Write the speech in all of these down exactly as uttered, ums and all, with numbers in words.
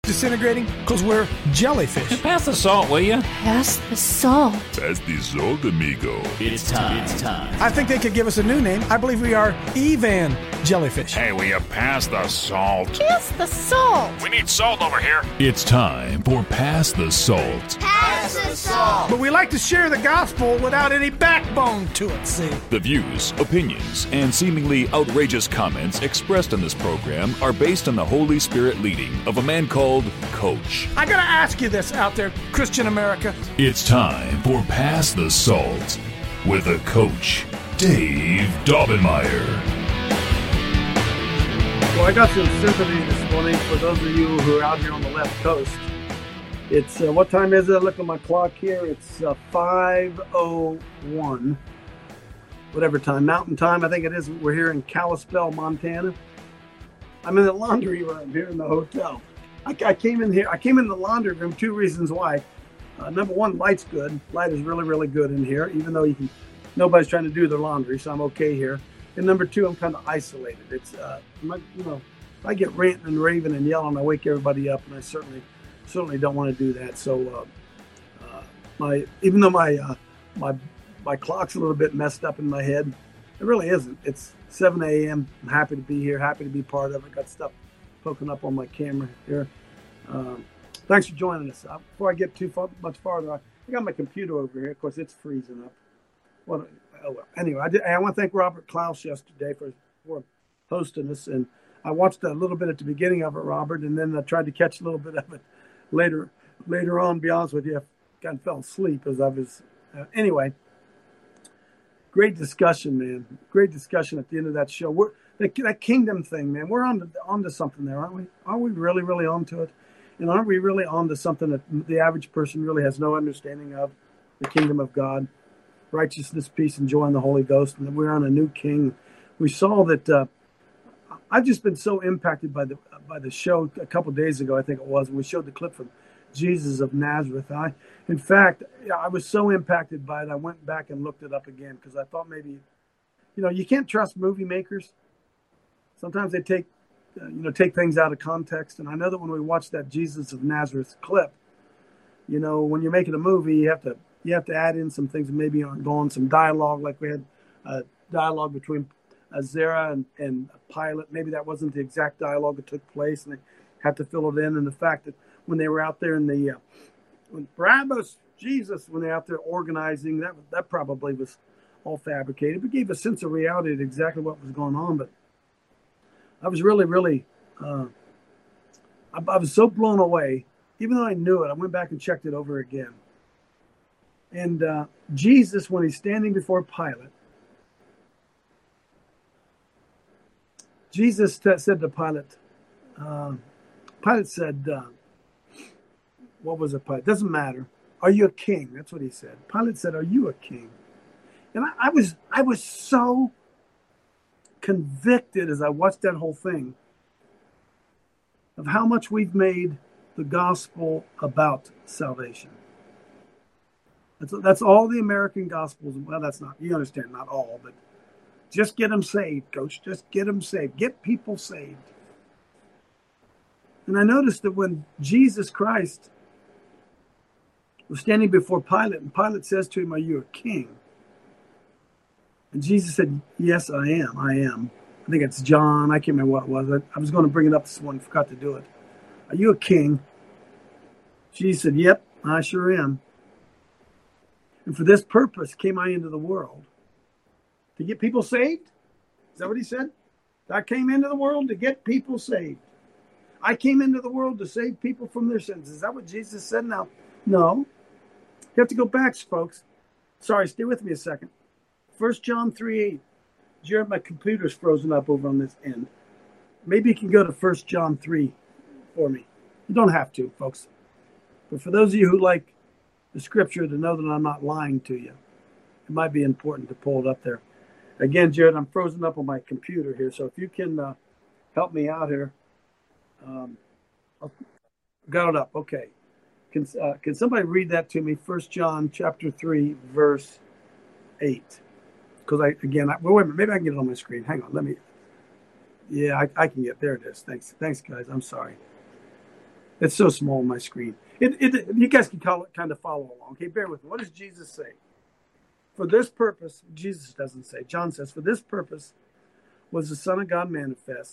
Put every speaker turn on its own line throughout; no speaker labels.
disintegrating? Because we're jellyfish.
Pass the salt, will you?
Pass the salt.
Pass the salt, amigo.
It's time. It's time.
I think they could give us a new name. I believe we are Evan Jellyfish.
Hey, will you pass the salt?
Pass the salt.
We need salt over here.
It's time for Pass the Salt.
Pass the salt.
But we like to share the gospel without any backbone to it, see?
The views, opinions, and seemingly outrageous comments expressed in this program are based on the Holy Spirit leading of a man called Coach.
I gotta ask you this out there, Christian America.
It's time for Pass the Salt with a Coach, Dave Daubenmire.
Well, I got some sympathy this morning for those of you who are out here on the left coast. It's, uh, what time is it? I look at my clock here. It's uh, five oh one, whatever time, mountain time, I think it is. We're here in Kalispell, Montana. I'm in the laundry room here in the hotel. I, I came in here, I came in the laundry room, two reasons why. Uh, number one, light's good. Light is really, really good in here, even though you can, nobody's trying to do their laundry, so I'm okay here. And number two, I'm kind of isolated. It's, uh, I'm not, you know, if I get ranting and raving and yelling, I wake everybody up, and I certainly, certainly don't want to do that. So, uh, uh, my, even though my, uh, my, my clock's a little bit messed up in my head, it really isn't. It's seven a.m. I'm happy to be here, happy to be part of it. Got stuff poking up on my camera here. Um, thanks for joining us. Uh, before I get too far, much farther, I, I got my computer over here. Of course, it's freezing up. What? Oh, well. Anyway, I, did, I want to thank Robert Klaus yesterday for, for hosting us. And I watched a little bit at the beginning of it, Robert, and then I tried to catch a little bit of it later later on. To be honest with you, I kind of fell asleep as I was. Uh, anyway, great discussion, man. Great discussion at the end of that show. We're that, that kingdom thing, man. We're on to, on to something there, aren't we? Aren't we really, really on to it? And aren't we really on to something that the average person really has no understanding of? The kingdom of God. Righteousness, peace, and joy in the Holy Ghost, and that we're on a new king. We saw that. Uh, I've just been so impacted by the by the show a couple days ago, I think it was, and we showed the clip from Jesus of Nazareth. I, in fact, I was so impacted by it, I went back and looked it up again because I thought maybe, you know, you can't trust movie makers. Sometimes they take, uh, you know, take things out of context, and I know that when we watched that Jesus of Nazareth clip, you know, when you're making a movie, you have to. You have to add in some things that maybe aren't going, some dialogue, like we had uh, dialogue between uh, Zara and, and Pilate. Maybe that wasn't the exact dialogue that took place, and they had to fill it in. And the fact that when they were out there in the, uh, when Barabbas, Jesus, when they're out there organizing, that that probably was all fabricated, but gave a sense of reality of exactly what was going on. But I was really, really, uh, I, I was so blown away. Even though I knew it, I went back and checked it over again. And uh, Jesus, when he's standing before Pilate, Jesus t- said to Pilate, uh, Pilate said, uh, what was it, Pilate? Doesn't matter. Are you a king? That's what he said. Pilate said, are you a king? And I, I was I was so convicted as I watched that whole thing of how much we've made the gospel about salvation. That's, that's all the American gospels. Well, that's not, you understand, not all, but just get them saved, coach. Just get them saved. Get people saved. And I noticed that when Jesus Christ was standing before Pilate, and Pilate says to him, are you a king? And Jesus said, yes, I am. I am. I think it's John. I can't remember what it was. I, I was going to bring it up this morning. Forgot to do it. Are you a king? Jesus said, yep, I sure am. And for this purpose came I into the world, to get people saved. Is that what he said? I came into the world to get people saved. I came into the world to save people from their sins. Is that what Jesus said? Now, no. You have to go back, folks. Sorry, stay with me a second. First John three eight. Jared, my computer's frozen up over on this end. Maybe you can go to First John three for me. You don't have to, folks. But for those of you who like the scripture to know that I'm not lying to you, it might be important to pull it up there. Again, Jared, I'm frozen up on my computer here, so if you can uh, help me out here. Um, got it up. Okay. Can uh, can somebody read that to me? First John chapter three, verse eight. Because I again, I, well, wait a minute, maybe I can get it on my screen. Hang on, let me. Yeah, I, I can get there. It is. Thanks, thanks, guys. I'm sorry. It's so small on my screen. It, it, you guys can call it, kind of follow along. Okay, bear with me. What does Jesus say? For this purpose, Jesus doesn't say. John says, for this purpose was the Son of God manifest,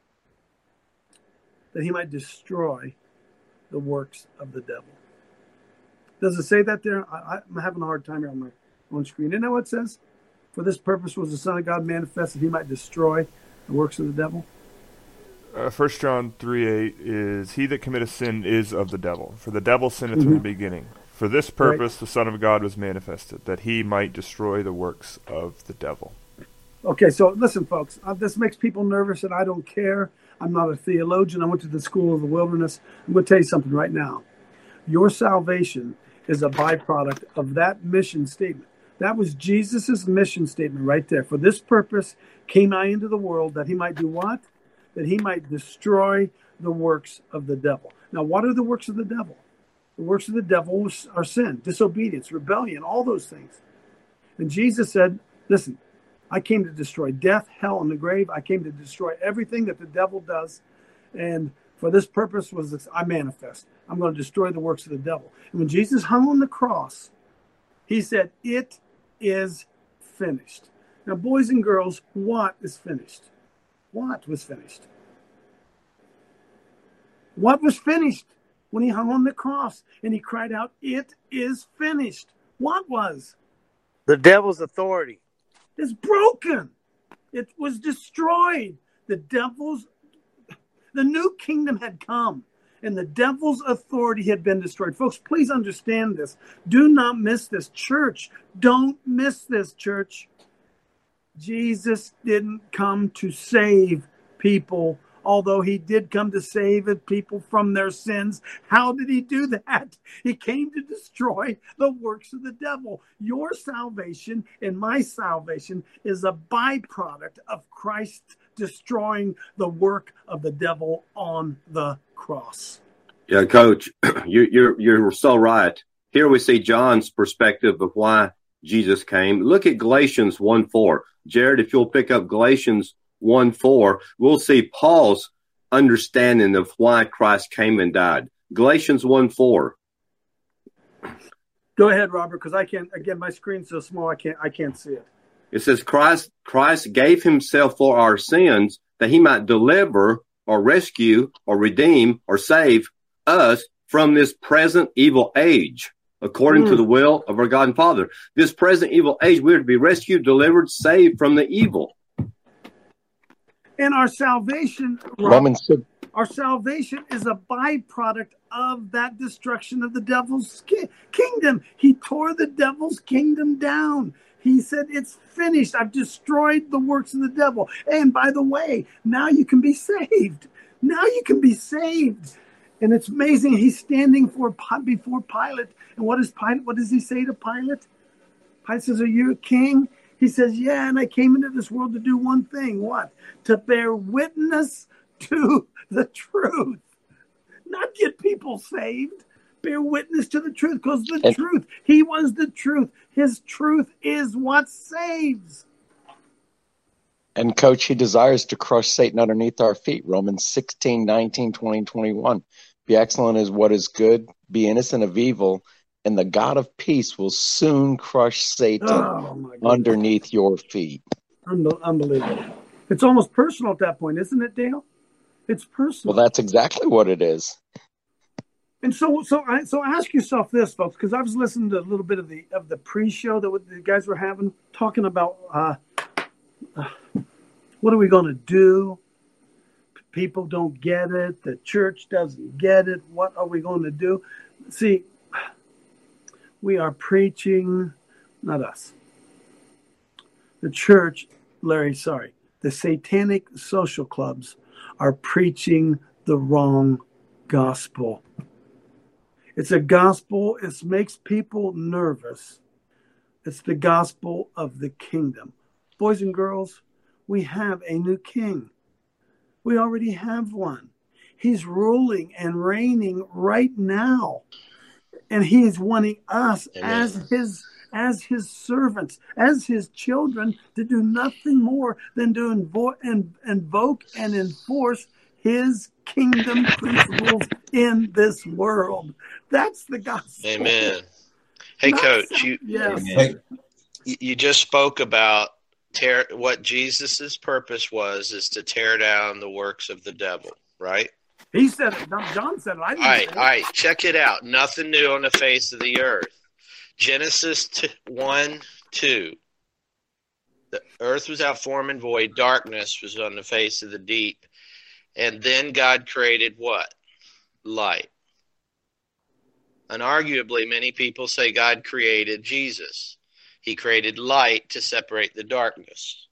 that he might destroy the works of the devil. Does it say that there? I, I'm having a hard time here on my own screen. Isn't that what it says? For this purpose was the Son of God manifest, that he might destroy the works of the devil.
Uh, First John three eight is, he that committeth sin is of the devil. For the devil sinneth
Mm-hmm.
from the beginning. For this purpose
Right.
the Son of God was manifested, that he might destroy the works of the devil.
Okay, so listen, folks. Uh, this makes people nervous, and I don't care. I'm not a theologian. I went to the school of the wilderness. I'm going to tell you something right now. Your salvation is a byproduct of that mission statement. That was Jesus' mission statement right there. For this purpose came I into the world, that he might do what? That he might destroy the works of the devil. Now, what are the works of the devil? The works of the devil are sin, disobedience, rebellion, all those things. And Jesus said, listen, I came to destroy death, hell, and the grave. I came to destroy everything that the devil does. And for this purpose was this, I manifest. I'm going to destroy the works of the devil. And when Jesus hung on the cross, he said, it is finished. Now, boys and girls, what is finished? What was finished? What was finished when he hung on the cross and he cried out, it is finished? What was?
The devil's authority.
It's broken. It was destroyed. The devil's, the new kingdom had come and the devil's authority had been destroyed. Folks, please understand this. Do not miss this. Church, don't miss this, church. Jesus didn't come to save people, although he did come to save people from their sins. How did he do that? He came to destroy the works of the devil. Your salvation and my salvation is a byproduct of Christ destroying the work of the devil on the cross.
Yeah, Coach, you, you're you're so right. Here we see John's perspective of why Jesus came. Look at Galatians one four. Jared, if you'll pick up Galatians one four, we'll see Paul's understanding of why Christ came and died. Galatians one four.
Go ahead, Robert, because I can't, again, my screen's so small, I can't, I can't see it.
It says Christ, Christ gave himself for our sins that he might deliver or rescue or redeem or save us from this present evil age, according mm. to the will of our God and Father. This present evil age, we are to be rescued, delivered, saved from the evil.
And our salvation,
Romans,
our salvation is a byproduct of that destruction of the devil's ki- kingdom. He tore the devil's kingdom down. He said, it's finished. I've destroyed the works of the devil. And by the way, now you can be saved. Now you can be saved. And it's amazing. He's standing for before Pilate. And what is Pilate? What does he say to Pilate? Pilate says, are you a king? He says, yeah, and I came into this world to do one thing. What? To bear witness to the truth. Not get people saved. Bear witness to the truth, because the and, truth, he was the truth. His truth is what saves.
And Coach, he desires to crush Satan underneath our feet. Romans sixteen, nineteen, twenty, twenty-one. Be excellent as what is good, be innocent of evil, and the God of peace will soon crush Satan oh, underneath your feet.
Unbelievable. It's almost personal at that point, isn't it, Dale? It's personal.
Well, that's exactly what it is.
And so, so, I, so ask yourself this, folks, because I was listening to a little bit of the of the pre-show that the guys were having, talking about uh, uh, what are we going to do? People don't get it. The church doesn't get it. What are we going to do? See, we are preaching, not us. The church, Larry, sorry, the satanic social clubs are preaching the wrong gospel. It's a gospel. It makes people nervous. It's the gospel of the kingdom. Boys and girls, we have a new king. We already have one. He's ruling and reigning right now. And he is wanting us Amen. as his as his servants, as his children, to do nothing more than to invo- and, invoke and enforce his kingdom principles in this world. That's the gospel.
Amen. Hey,
Not
Coach,
some-
you
yes.
Hey,
you just spoke about tear what Jesus's purpose was is to tear down the works of the devil, right?
He said it. Not John said it. I didn't
All right,
say it.
all right. Check it out. Nothing new on the face of the earth. Genesis one, two. The earth was out form and void. Darkness was on the face of the deep. And then God created what? Light. Unarguably, many people say God created Jesus. He created light to separate the darkness.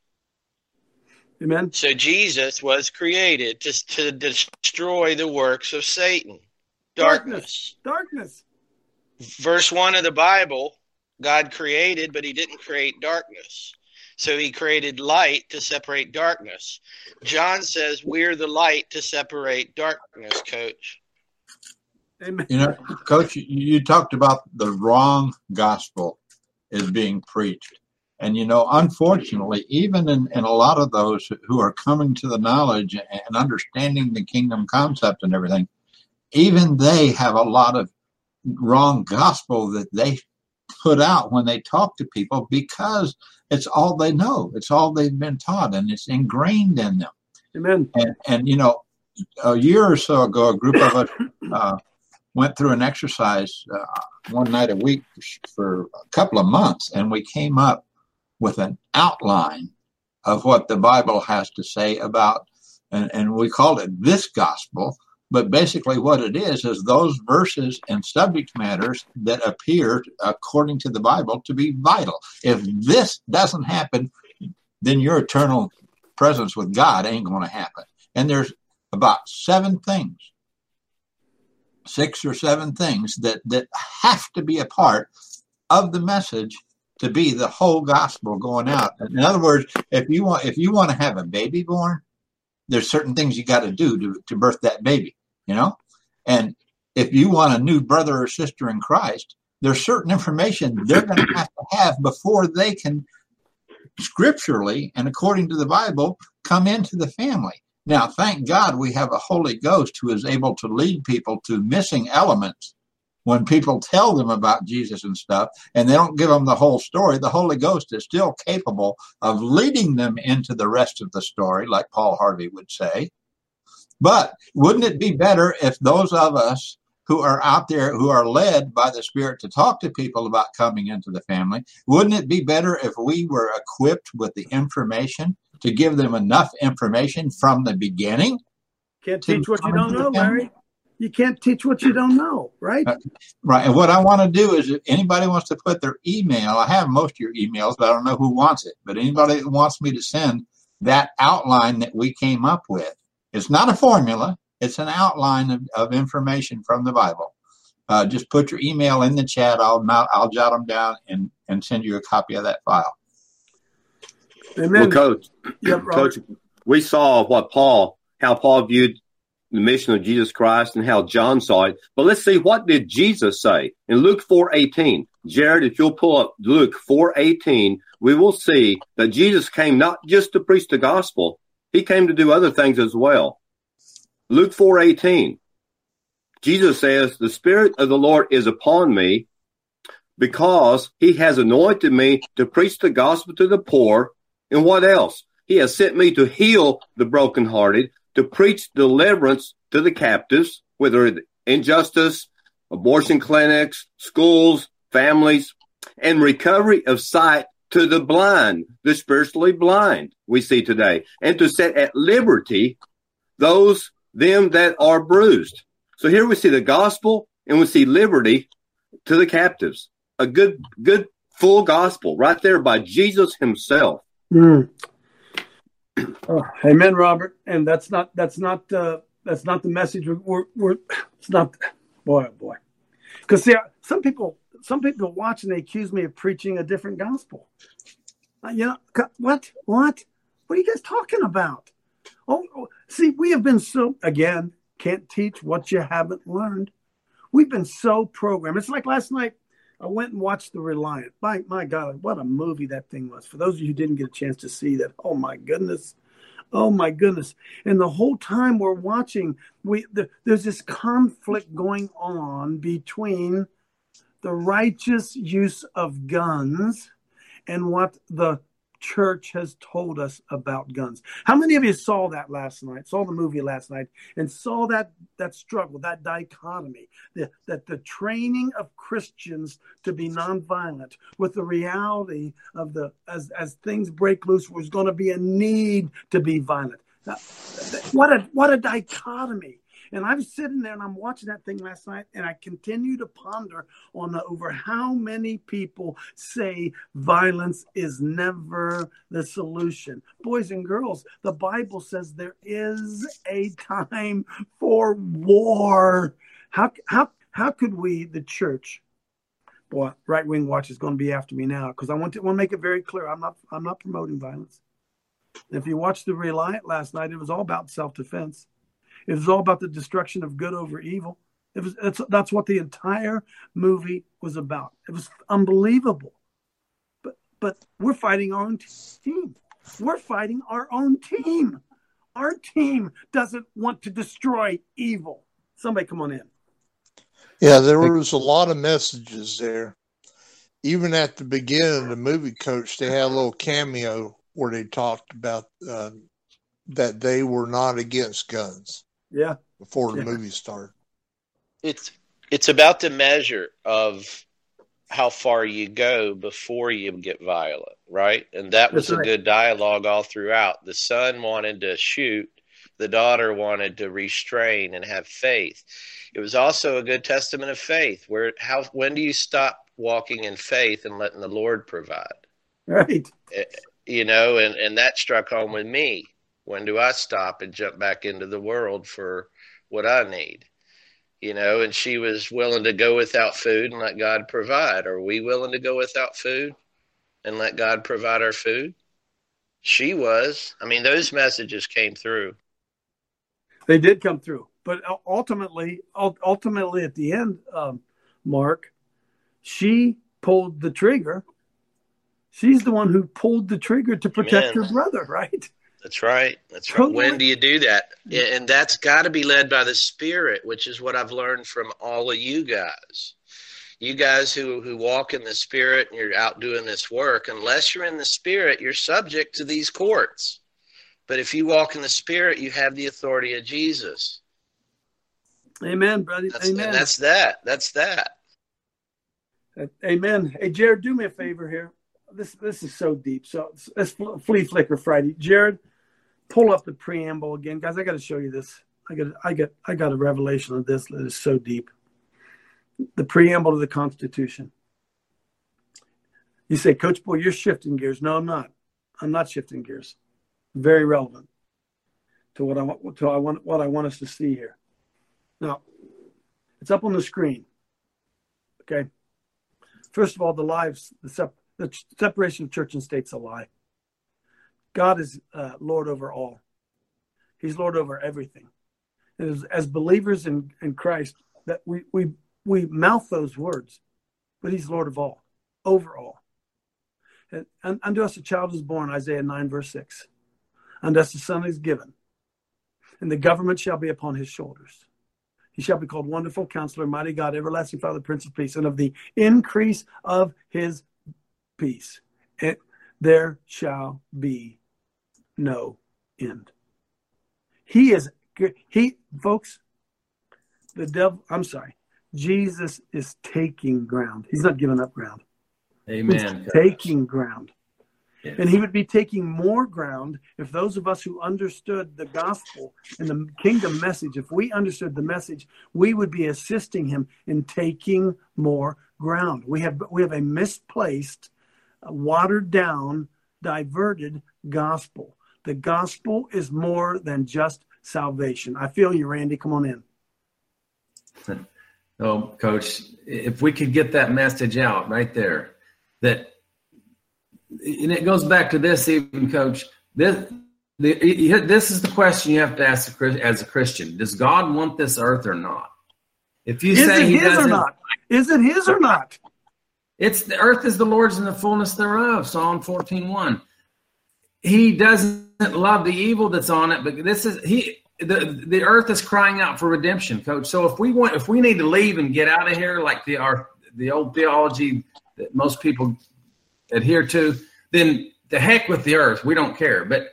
Amen.
So Jesus was created to, to destroy the works of Satan. Darkness.
Darkness.
Verse one of the Bible, God created, but he didn't create darkness. So he created light to separate darkness. John says we're the light to separate darkness, Coach.
Amen.
you know, Coach, you, you talked about the wrong gospel is being preached. And, you know, unfortunately, even in, in a lot of those who are coming to the knowledge and understanding the kingdom concept and everything, even they have a lot of wrong gospel that they put out when they talk to people because it's all they know. It's all they've been taught, and it's ingrained in them.
Amen.
And, and you know, a year or so ago, a group of us uh, went through an exercise uh, one night a week for a couple of months, and we came up with an outline of what the Bible has to say about, and, and we called it this gospel, but basically what it is is those verses and subject matters that appear, according to the Bible, to be vital. If this doesn't happen, then your eternal presence with God ain't going to happen. And there's about seven things, six or seven things that, that have to be a part of the message to be the whole gospel going out. In other words, if you want if you want to have a baby born, there's certain things you got to do to to birth that baby, you know? And if you want a new brother or sister in Christ, there's certain information they're going to have to have before they can scripturally and according to the Bible come into the family. Now, thank God we have a Holy Ghost who is able to lead people to missing elements. When people tell them about Jesus and stuff, and they don't give them the whole story, the Holy Ghost is still capable of leading them into the rest of the story, like Paul Harvey would say. But wouldn't it be better if those of us who are out there, who are led by the Spirit to talk to people about coming into the family, wouldn't it be better if we were equipped with the information to give them enough information from the beginning?
Can't teach what you don't know, Larry. You can't teach what you don't know, right?
Uh, right. And what I want to do is if anybody wants to put their email, I have most of your emails, but I don't know who wants it. But anybody that wants me to send that outline that we came up with, it's not a formula. It's an outline of, of information from the Bible. Uh, just put your email in the chat. I'll not, I'll jot them down and, and send you a copy of that file.
Amen.
Well, Coach,
Yep,
Coach, we saw what Paul, how Paul viewed the mission of Jesus Christ and how John saw it. But let's see, what did Jesus say in Luke four eighteen? Jared, if you'll pull up Luke four eighteen, we will see that Jesus came not just to preach the gospel, he came to do other things as well. Luke four eighteen, Jesus says, the Spirit of the Lord is upon me because he has anointed me to preach the gospel to the poor. And what else? He has sent me to heal the brokenhearted, to preach deliverance to the captives, whether injustice, abortion clinics, schools, families, and recovery of sight to the blind, the spiritually blind we see today, and to set at liberty those, them that are bruised. So here we see the gospel and we see liberty to the captives. A good, good, full gospel right there by Jesus himself.
Mm. Oh, amen, Robert. And that's not that's not uh, that's not the message. We're, we're, we're it's not. Boy, oh boy. Because see, some people some people watch and they accuse me of preaching a different gospel. Uh, you know what? What? What are you guys talking about? Oh, oh, see, we have been so again can't teach what you haven't learned. We've been so programmed. It's like last night. I went and watched The Reliant. My my God, what a movie that thing was. For those of you who didn't get a chance to see that, oh my goodness. Oh my goodness. And the whole time we're watching, we the, there's this conflict going on between the righteous use of guns and what the church has told us about guns. How many of you saw that last night, saw the movie last night, and saw that that struggle, that dichotomy, the, that the training of Christians to be nonviolent with the reality of the, as, as things break loose, there's going to be a need to be violent. What a, what a dichotomy. And I'm sitting there and I'm watching that thing last night, and I continue to ponder on the, over how many people say violence is never the solution. Boys and girls, the Bible says there is a time for war. How how how could we, the church? Boy, Right Wing Watch is going to be after me now, because I want to want to make it very clear. I'm not I'm not promoting violence. If you watched The Reliant last night, it was all about self-defense. It was all about the destruction of good over evil. It was it's, that's what the entire movie was about. It was unbelievable. But but we're fighting our own team. We're fighting our own team. Our team doesn't want to destroy evil. Somebody come on in.
Yeah, there was a lot of messages there. Even at the beginning of the movie, Coach, they had a little cameo where they talked about uh, that they were not against guns.
Yeah.
Before the
yeah.
movie started.
It's it's about the measure of how far you go before you get violent, right? And that was
That's
a
right.
good dialogue all throughout. The son wanted to shoot, the daughter wanted to restrain and have faith. It was also a good testament of faith. Where how when do you stop walking in faith and letting the Lord provide?
Right.
You know, and, and that struck home with me. When do I stop and jump back into the world for what I need? You know, and she was willing to go without food and let God provide. Are we willing to go without food and let God provide our food? She was. I mean, those messages came through.
They did come through. But ultimately, ultimately at the end, um, Mark, she pulled the trigger. She's the one who pulled the trigger to protect
Amen.
her brother, right?
That's right. That's
Totally.
right. When do you do that? And that's got to be led by the Spirit, which is what I've learned from all of you guys. You guys who, who walk in the Spirit and you're out doing this work, unless you're in the Spirit, you're subject to these courts. But if you walk in the Spirit, you have the authority of Jesus.
Amen, buddy.
That's,
Amen.
And that's that. That's that.
Amen. Hey, Jared, do me a favor here. This this is so deep. So let's Flea Flicker Friday. Jared, pull up the preamble again, guys. I got to show you this. I got I got I got a revelation of this that is so deep. The preamble to the Constitution. You say, Coach Boy, you're shifting gears. No, I'm not. I'm not shifting gears. Very relevant to what I want. To I want what I want us to see here. Now, it's up on the screen. Okay. First of all, the lives the sep- the separation of church and state's a lie. God is uh, Lord over all. He's Lord over everything. And as, as believers in, in Christ, that we, we we mouth those words, but He's Lord of all, over all. And, and unto us a child is born, Isaiah nine, verse six. Unto us a son is given, and the government shall be upon His shoulders. He shall be called Wonderful Counselor, Mighty God, Everlasting Father, Prince of Peace, and of the increase of His peace, it, there shall be no end. He is, he, folks, the devil, I'm sorry, Jesus is taking ground. He's not giving up ground.
Amen.
He's taking ground.
Yes.
And He would be taking more ground if those of us who understood the gospel and the kingdom message, if we understood the message, we would be assisting Him in taking more ground. We have we have a misplaced, watered down, diverted gospel. The gospel is more than just salvation. I feel you, Randy. Come on in.
Oh, Coach, if we could get that message out right there, that, and it goes back to this even, Coach, this, the, this is the question you have to ask as a Christian. Does God want this earth or not? If you
is
say
it
He
His
doesn't,
or not? Is it His or not?
It's the earth is the Lord's and the fullness thereof, Psalm fourteen one. He doesn't love the evil that's on it, but this is he. The the earth is crying out for redemption, Coach. So if we want, if we need to leave and get out of here, like the our the old theology that most people adhere to, then the heck with the earth. We don't care. But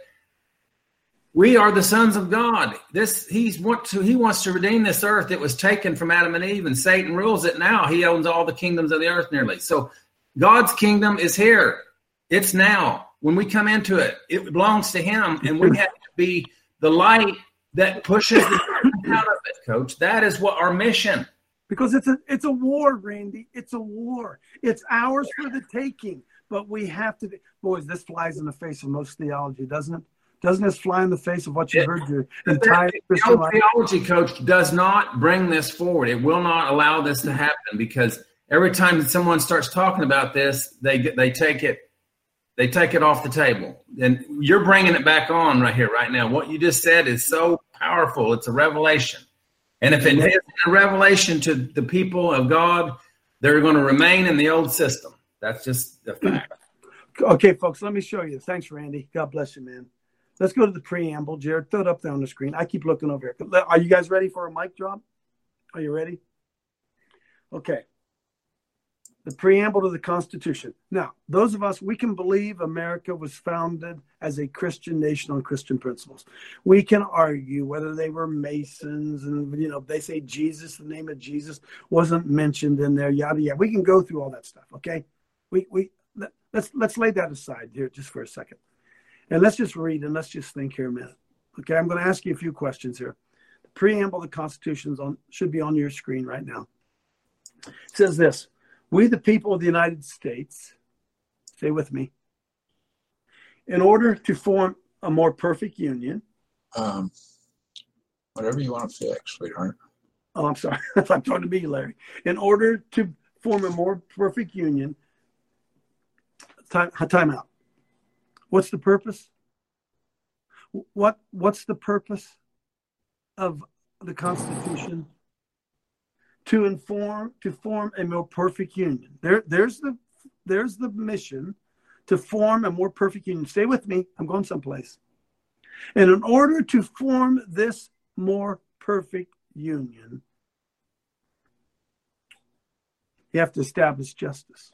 we are the sons of God. This he's want to he wants to redeem this earth. It was taken from Adam and Eve, and Satan rules it now. He owns all the kingdoms of the earth nearly. So God's kingdom is here. It's now. When we come into it, it belongs to him, and we have to be the light that pushes the out of it, Coach. That is what our mission.
Because it's a it's a war, Randy. It's a war. It's ours for the taking. But we have to. Boys, this flies in the face of most theology, doesn't it? Doesn't this fly in the face of what you heard your entire Christian life?
Theology, Coach, does not bring this forward. It will not allow this to happen, because every time that someone starts talking about this, they get, they take it they take it off the table. And you're bringing it back on right here, right now. What you just said is so powerful. It's a revelation. And if it is a revelation to the people of God, they're going to remain in the old system. That's just the fact.
Okay, folks, let me show you. Thanks, Randy. God bless you, man. Let's go to the preamble. Jared, throw it up there on the screen. I keep looking over here. Are you guys ready for a mic drop? Are you ready? Okay. The preamble to the Constitution. Now, those of us, we can believe America was founded as a Christian nation on Christian principles. We can argue whether they were Masons and, you know, they say Jesus, the name of Jesus wasn't mentioned in there, yada, yada. We can go through all that stuff, okay? We, we, let's, let's lay that aside here just for a second. And let's just read and let's just think here a minute. Okay, I'm going to ask you a few questions here. The preamble of the Constitution is on, should be on your screen right now. It says this: we, the people of the United States, stay with me, in order to form a more perfect union.
Um, whatever you want to fix, sweetheart.
Oh, I'm sorry. I'm talking to me, Larry. In order to form a more perfect union, time, time out. What's the purpose? What What's the purpose of the Constitution? To inform, to form a more perfect union. There, there's the, there's the mission, to form a more perfect union. Stay with me. I'm going someplace. And in order to form this more perfect union, you have to establish justice.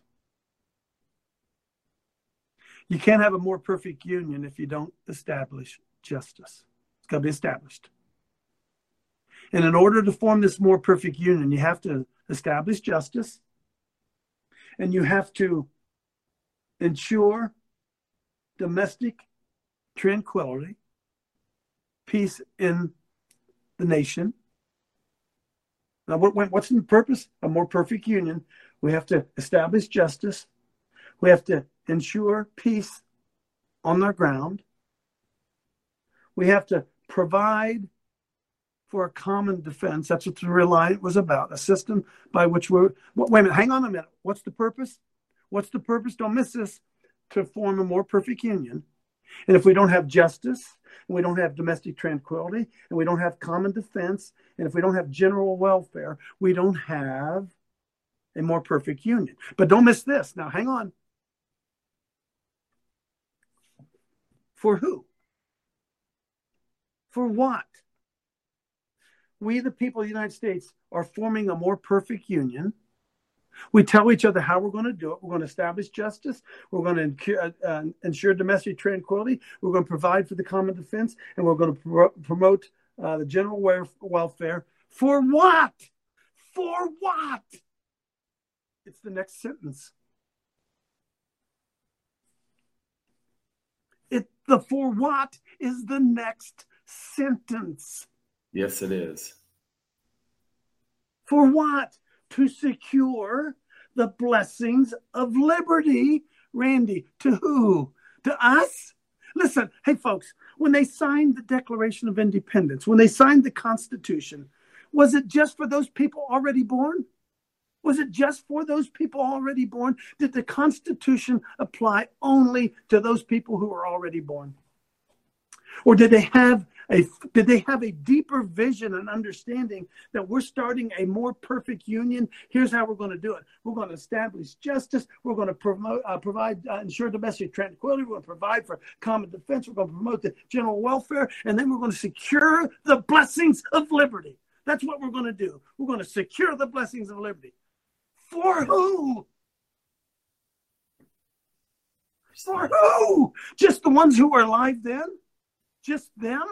You can't have a more perfect union if you don't establish justice. It's got to be established. And in order to form this more perfect union, you have to establish justice, and you have to ensure domestic tranquility, peace in the nation. Now, what's the purpose? A more perfect union. We have to establish justice. We have to ensure peace on our ground. We have to provide for a common defense. That's what the Reliant was about, a system by which we're... Wait a minute, hang on a minute. What's the purpose? What's the purpose? Don't miss this. To form a more perfect union. And if we don't have justice, and we don't have domestic tranquility, and we don't have common defense, and if we don't have general welfare, we don't have a more perfect union. But don't miss this. Now, hang on. For who? For what? We, the people of the United States, are forming a more perfect union. We tell each other how we're going to do it. We're going to establish justice. We're going to uh, ensure domestic tranquility. We're going to provide for the common defense. And we're going to pro- promote uh, the general welfare. For what? For what? It's the next sentence. It, the for what is the next sentence.
Yes, it is.
For what? To secure the blessings of liberty. Randy, to who? To us? Listen, hey, folks, when they signed the Declaration of Independence, when they signed the Constitution, was it just for those people already born? Was it just for those people already born? Did the Constitution apply only to those people who were already born? Or did they have A, did they have a deeper vision and understanding that we're starting a more perfect union? Here's how we're going to do it. We're going to establish justice. We're going to promote, uh, provide, uh, ensure domestic tranquility. We're going to provide for common defense. We're going to promote the general welfare. And then we're going to secure the blessings of liberty. That's what we're going to do. We're going to secure the blessings of liberty. For who? For who? Just the ones who were alive then? Just them?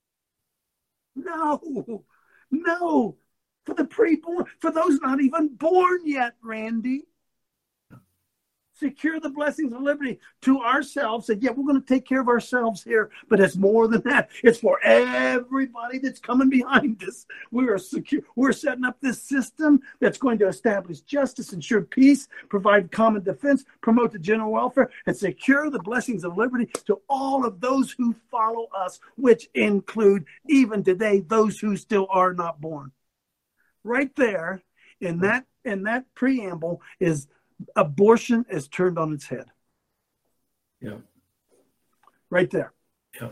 No, no, for the preborn, for those not even born yet, Randy. Secure the blessings of liberty to ourselves. And yeah, we're going to take care of ourselves here, but it's more than that. It's for everybody that's coming behind us. We are secure. We're setting up this system that's going to establish justice, ensure peace, provide common defense, promote the general welfare, and secure the blessings of liberty to all of those who follow us, which include even today those who still are not born. Right there in that in that preamble is abortion is turned on its head.
Yeah.
Right there.
Yeah.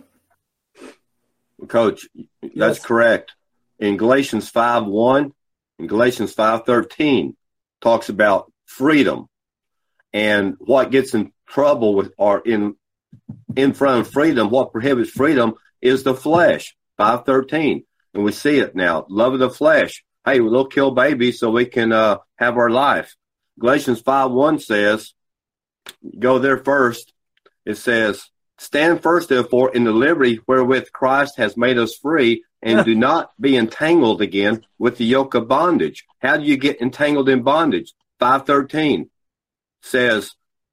Coach, that's yes. correct. In Galatians five one and Galatians five thirteen talks about freedom. And what gets in trouble with or in in front of freedom, what prohibits freedom is the flesh. five thirteen. And we see it now. Love of the flesh. Hey, we'll kill babies so we can uh, have our life. Galatians five one says, go there first. It says, stand first, therefore, in the liberty wherewith Christ has made us free, and do not be entangled again with the yoke of bondage. How do you get entangled in bondage? five thirteen says,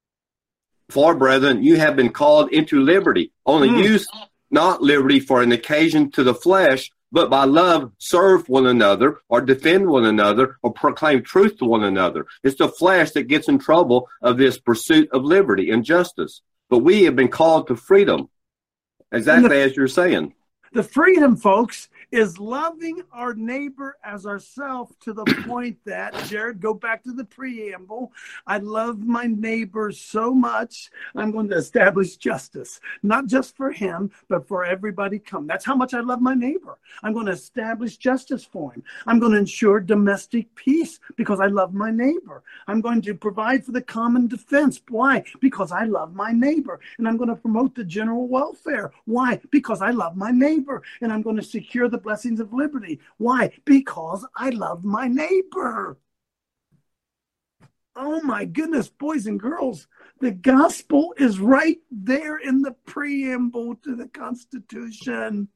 for brethren, you have been called into liberty. Only mm. use not liberty for an occasion to the flesh, but by love serve one another or defend one another or proclaim truth to one another. It's the flesh that gets in trouble of this pursuit of liberty and justice. But we have been called to freedom, exactly the, as you're saying.
The freedom, folks, is loving our neighbor as ourselves to the point that, Jared, go back to the preamble. I love my neighbor so much, I'm going to establish justice, not just for him, but for everybody come. That's how much I love my neighbor. I'm going to establish justice for him. I'm going to ensure domestic peace because I love my neighbor. I'm going to provide for the common defense. Why? Because I love my neighbor. And I'm going to promote the general welfare. Why? Because I love my neighbor. And I'm going to secure the blessings of liberty. Why? Because I love my neighbor. Oh my goodness, boys and girls, the gospel is right there in the preamble to the Constitution.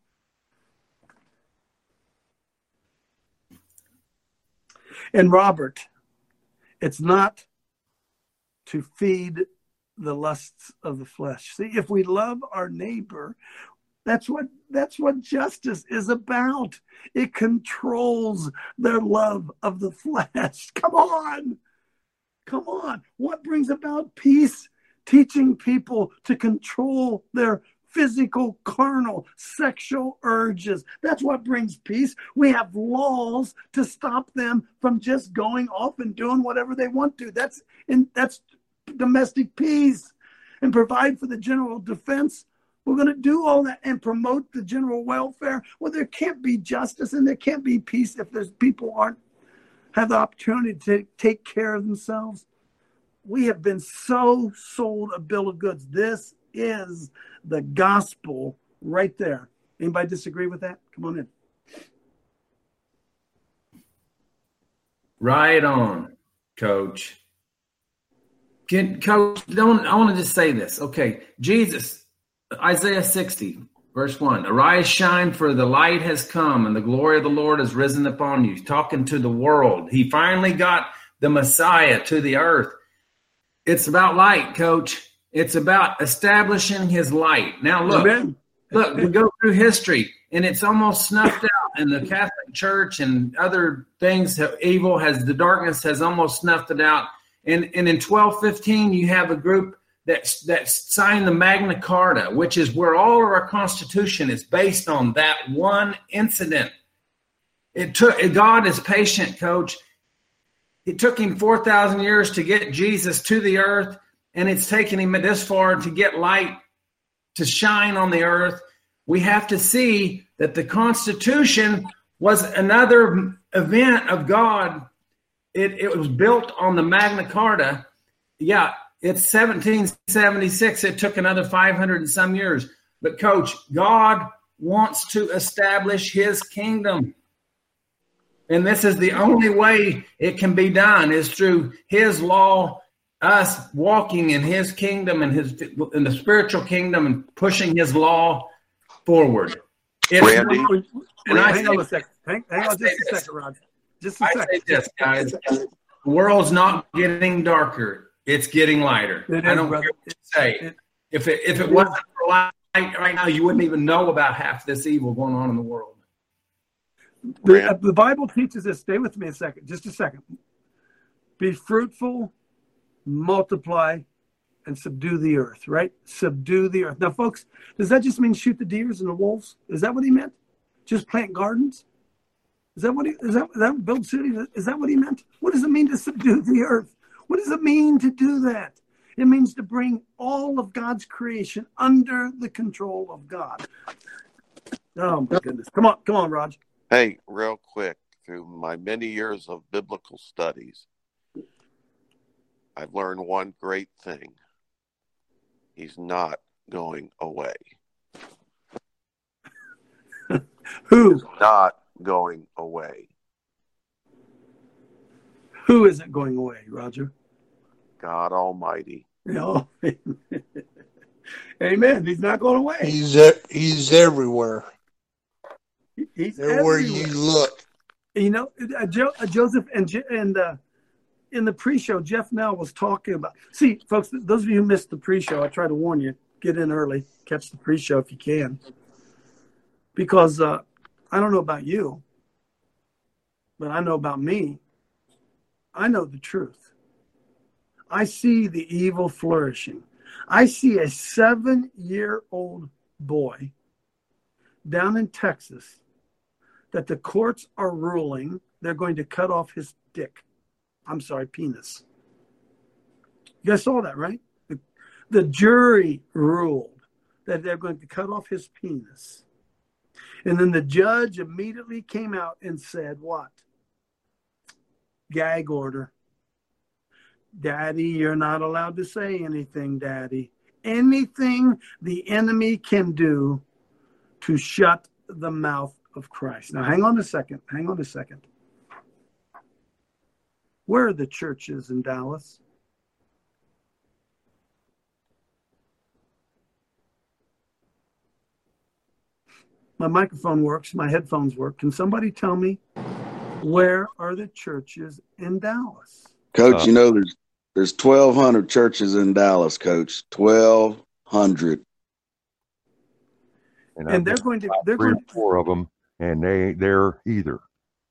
And Robert, it's not to feed the lusts of the flesh. See, if we love our neighbor, That's what that's what justice is about. It controls their love of the flesh. Come on. Come on. What brings about peace? Teaching people to control their physical, carnal, sexual urges. That's what brings peace. We have laws to stop them from just going off and doing whatever they want to. That's in, that's domestic peace. And provide for the general defense. We're going to do all that and promote the general welfare. Well, there can't be justice and there can't be peace if there's people aren't have the opportunity to take care of themselves. We have been so sold a bill of goods. This is the gospel right there. Anybody disagree with that? Come on in.
Right on, Coach. Can, Coach, don't I want to just say this. Okay, Jesus. Isaiah sixty, verse one, arise, shine, for the light has come, and the glory of the Lord has risen upon you. He's talking to the world. He finally got the Messiah to the earth. It's about light, Coach. It's about establishing his light. Now, look, Amen. look, we go through history, and it's almost snuffed out in the Catholic Church and other things. Evil has, the darkness has almost snuffed it out. And, and in twelve fifteen, you have a group that, that signed the Magna Carta, which is where all of our Constitution is based on that one incident. It took God is patient, Coach. It took him four thousand years to get Jesus to the earth, and it's taken him this far to get light to shine on the earth. We have to see that the Constitution was another event of God. It, it was built on the Magna Carta. Yeah, it's seventeen seventy-six. It took another five hundred and some years. But, Coach, God wants to establish his kingdom. And this is the only way it can be done is through his law, us walking in his kingdom and his in the spiritual kingdom and pushing his law forward. It's
Randy,
not, and
Randy
I
hang
say,
on a second. Hang, hang on just a
this.
second, Rod. Just a
I
second.
say this, guys. The world's not getting darker. It's getting lighter.
It
I
is,
don't
brother.
care what you say.
It-
if it if it
it
wasn't for light right now, you wouldn't even know about half this evil going on in the world.
The, uh, the Bible teaches us, stay with me a second, just a second. Be fruitful, multiply, and subdue the earth, right? Subdue the earth. Now, folks, does that just mean shoot the deers and the wolves? Is that what he meant? Just plant gardens? Is that what he, is that, is that build cities? Is that what he meant? What does it mean to subdue the earth? What does it mean to do that? It means to bring all of God's creation under the control of God. Oh, my goodness. Come on, come on, Raj.
Hey, real quick, through my many years of biblical studies, I've learned one great thing. He's not going away.
Who?
He's not going away.
Who isn't going away, Roger?
God Almighty.
No. Amen. He's not going away.
He's e- he's everywhere.
He's
everywhere
everywhere.
you look.
You know, uh, jo- uh, Joseph and Je- and uh, in the pre-show, Jeff Nell was talking about. See, folks, those of you who missed the pre-show, I try to warn you: get in early, catch the pre-show if you can, because uh, I don't know about you, but I know about me. I know the truth. I see the evil flourishing. I see a seven-year-old boy down in Texas that the courts are ruling they're going to cut off his dick. I'm sorry, penis. You guys saw that, right? The, the jury ruled that they're going to cut off his penis. And then the judge immediately came out and said, what? Gag order. Daddy, you're not allowed to say anything, Daddy. Anything the enemy can do to shut the mouth of Christ. Now, hang on a second. Hang on a second. Where are the churches in Dallas? My microphone works. My headphones work. Can somebody tell me where are the churches in Dallas?
Coach,
Uh,
you know there's there's twelve hundred churches in Dallas, Coach. Twelve hundred.
And,
And they're going to they're
three
going
or four of them, and they ain't there either.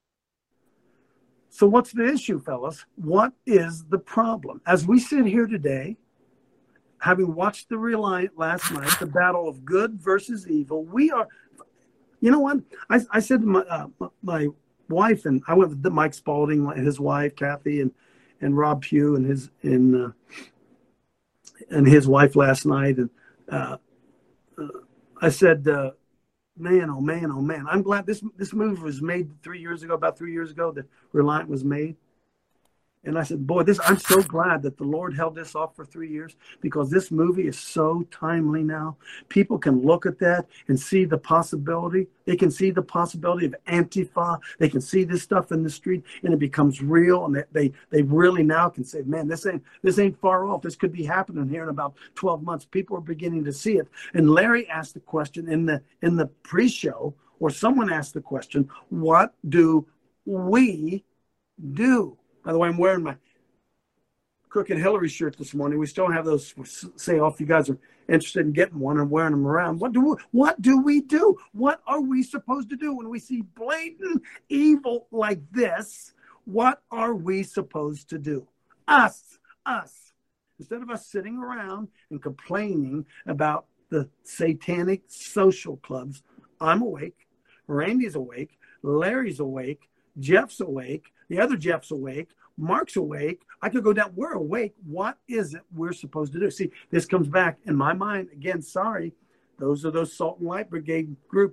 So what's the issue, fellas? What is the problem? As we sit here today, having watched the Reliant last night, the battle of good versus evil, we are, you know what? I, I said to my, uh, my wife, and I went with Mike Spalding, his wife, Kathy, and, and Rob Pugh and his, and, uh, and his wife last night. And uh, uh, I said, uh, man, oh man, oh man. I'm glad this this movie was made three years ago, about three years ago, that Reliant was made. And I said, boy, this I'm so glad that the Lord held this off for three years because this movie is so timely now. People can look at that and see the possibility. They can see the possibility of Antifa. They can see this stuff in the street, and it becomes real. And they they, they really now can say, man, this ain't this ain't far off. This could be happening here in about twelve months. People are beginning to see it. And Larry asked the question in the in the pre-show, or someone asked the question, what do we do? By the way, I'm wearing my Crooked Hillary shirt this morning. We still have those say off. You guys are interested in getting one. I'm wearing them around. What do we, what do we do? What are we supposed to do when we see blatant evil like this? What are we supposed to do? Us, us. Instead of us sitting around and complaining about the satanic social clubs, I'm awake. Randy's awake. Larry's awake. Jeff's awake. The other Jeff's awake. Mark's awake. I could go down. We're awake. What is it we're supposed to do? See, this comes back in my mind. Again, sorry. Those are those Salt and Light Brigade groups.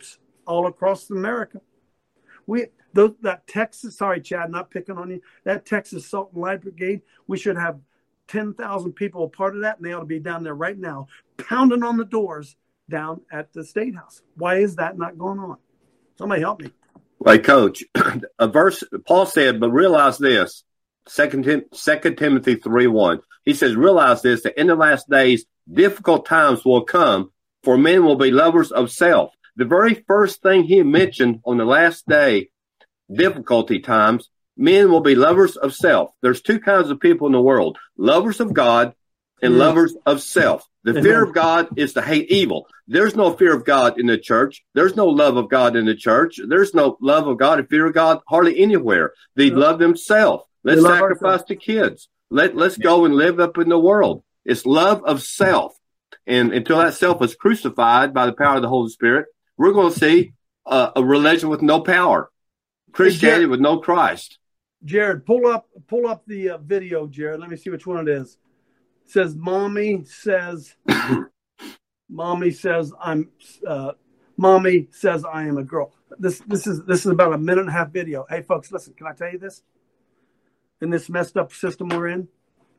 all across America. We those, that Texas, sorry, Chad, not picking on you. That Texas Salt and Light Brigade, we should have ten thousand people a part of that, and they ought to be down there right now, pounding on the doors down at the State House. Why is that not going on? Somebody help me.
Hey, Coach, a verse Paul said, but realize this, Second Timothy three one. He says, realize this, that in the last days, difficult times will come, for men will be lovers of self. The very first thing he mentioned on the last day, difficulty times, men will be lovers of self. There's two kinds of people in the world, lovers of God and mm. lovers of self. The Amen. Fear of God is to hate evil. There's no fear of God in the church. There's no love of God in the church. There's no love of God and fear of God hardly anywhere. They no. love themselves. Let's love sacrifice the kids. Let, let's go and live up in the world. It's love of self. And until that self is crucified by the power of the Holy Spirit, we're going to see uh, a religion with no power, Christianity Jared, with no Christ.
Jared, pull up pull up the uh, video, Jared. Let me see which one it is. It says, "Mommy says, Mommy says I'm, uh, Mommy says I am a girl." This this is this is about a minute and a half video. Hey, folks, listen. Can I tell you this? In this messed up system we're in,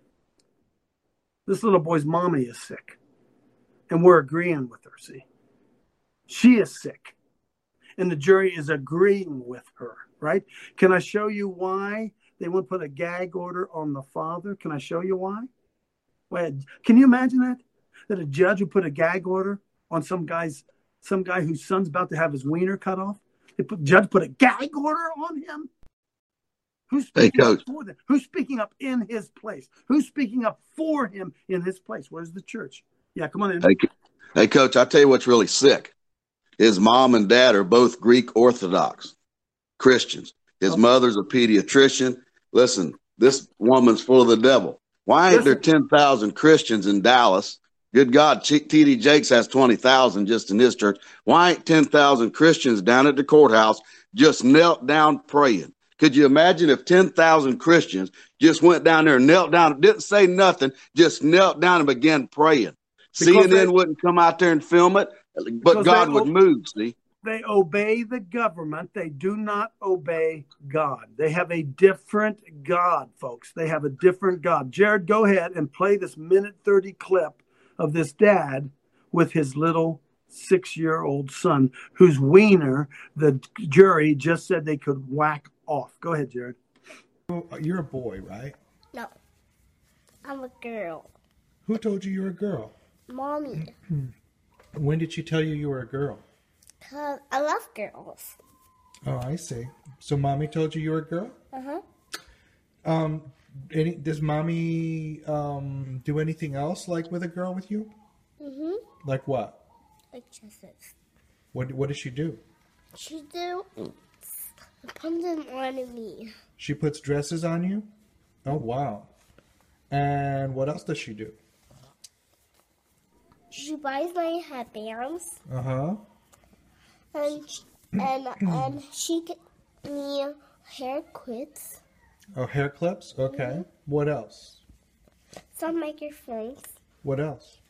this little boy's mommy is sick, and we're agreeing with her. See. She is sick, and the jury is agreeing with her, right? Can I show you why they won't put a gag order on the father? Can I show you why? Wait, can you imagine that? That a judge would put a gag order on some guy's, some guy whose son's about to have his wiener cut off? The judge put a gag order on him? Who's speaking
hey,
up for them? Who's speaking up in his place? Who's speaking up for him in his place? Where's the church? Yeah, come on in.
Hey, hey Coach, I'll tell you what's really sick. His mom and dad are both Greek Orthodox Christians. His okay. mother's a pediatrician. Listen, this woman's full of the devil. Why ain't Listen. there ten thousand Christians in Dallas? Good God, T D Jakes has twenty thousand just in his church. Why ain't ten thousand Christians down at the courthouse just knelt down praying? Could you imagine if ten thousand Christians just went down there and knelt down, didn't say nothing, just knelt down and began praying? Because C N N they, wouldn't come out there and film it. But God would move, see?
They obey the government. They do not obey God. They have a different God, folks. They have a different God. Jared, go ahead and play this minute thirty clip of this dad with his little six-year-old son, whose wiener the jury just said they could whack off. Go ahead, Jared.
You're a boy, right?
No. I'm a girl.
Who told you you were a girl?
Mommy.
When did she tell you you were a girl?
Because I love girls.
Oh, I see. So mommy told you you were a girl?
Uh-huh.
Um, any, does mommy um, do anything else like with a girl with you?
Mm-hmm.
Like what?
Like dresses.
What What does she do?
She do put them on me.
She puts dresses on you? Oh, wow. And what else does she do?
She buys my headbands.
Uh-huh.
And and and she gets me hair clips.
Oh, hair clips? Okay. Mm-hmm. What else?
Some microphones.
What else?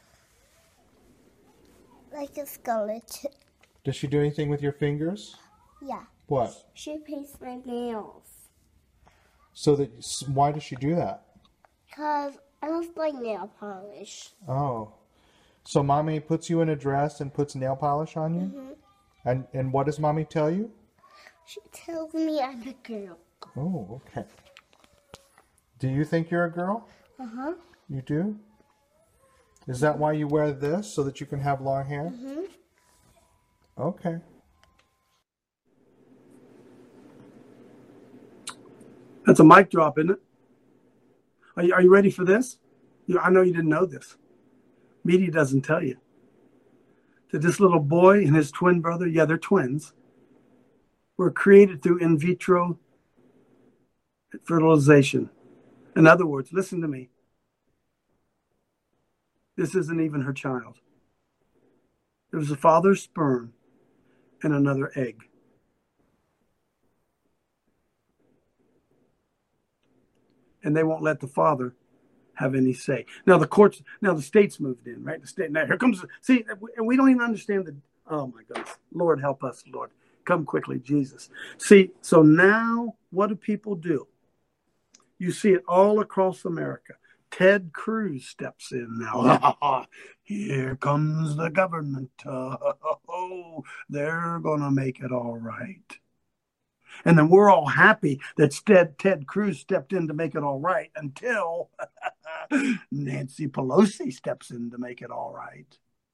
Like a skeleton.
Does she do anything with your fingers?
Yeah.
What?
She paints my nails.
So that why does she do that?
Because I love like nail polish.
Oh. So mommy puts you in a dress and puts nail polish on you?
Mm-hmm.
And and what does mommy tell you?
She tells me I'm a girl.
Oh, okay. Do you think you're a girl?
Uh-huh.
You do? Is that why you wear this, so that you can have long hair?
Mm-hmm.
Okay.
That's a mic drop, isn't it? Are you, are you ready for this? You, I know you didn't know this. Media doesn't tell you. That this little boy and his twin brother, yeah, they're twins, were created through in vitro fertilization. In other words, listen to me. This isn't even her child. There was a father's sperm and another egg. And they won't let the father have any say. Now the courts, now the states moved in, right? The state. Now here comes. See, and we don't even understand the Oh, my goodness. Lord, help us, Lord. Come quickly, Jesus. See, so now what do people do? You see it all across America. Ted Cruz steps in now. Here comes the government. Oh, they're going to make it all right. And then we're all happy that Ted, Ted Cruz stepped in to make it all right until Nancy Pelosi steps in to make it all right.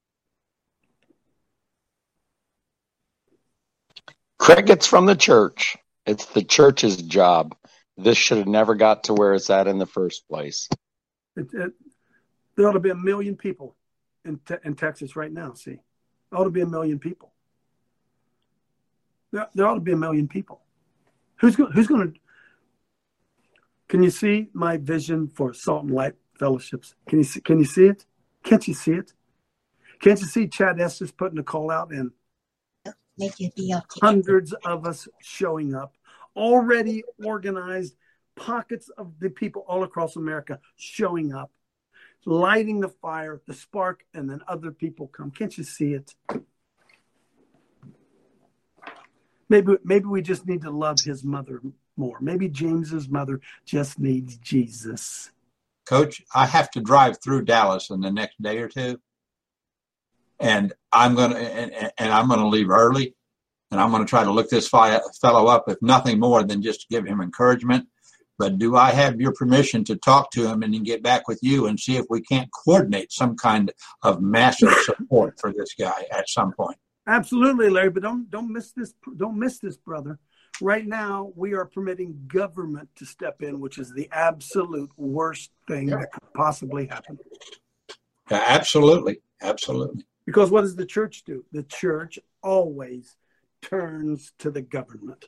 Crickets from the church. It's the church's job. This should have never got to where it's at in the first place.
It, it, there ought to be a million people in, te- in Texas right now, see. There ought to be a million people. There, there ought to be a million people. Who's going Who's going to... Can you see my vision for Salt and Light Fellowships? Can you see, can you see it? Can't you see it? Can't you see Chad Estes putting a call out and hundreds of us showing up, already organized, pockets of the people all across America showing up, lighting the fire, the spark, and then other people come. Can't you see it? Maybe, maybe we just need to love his mother more. Maybe James's mother just needs Jesus.
Coach, I have to drive through Dallas in the next day or two, and I'm gonna and, and I'm gonna leave early, and I'm gonna try to look this fellow up, if nothing more than just to give him encouragement. But do I have your permission to talk to him and then get back with you and see if we can't coordinate some kind of massive support for this guy at some point?
Absolutely, Larry. But don't don't miss this. Don't miss this, brother. Right now, we are permitting government to step in, which is the absolute worst thing that could possibly happen.
Yeah, absolutely, absolutely.
Because what does the church do? The church always turns to the government.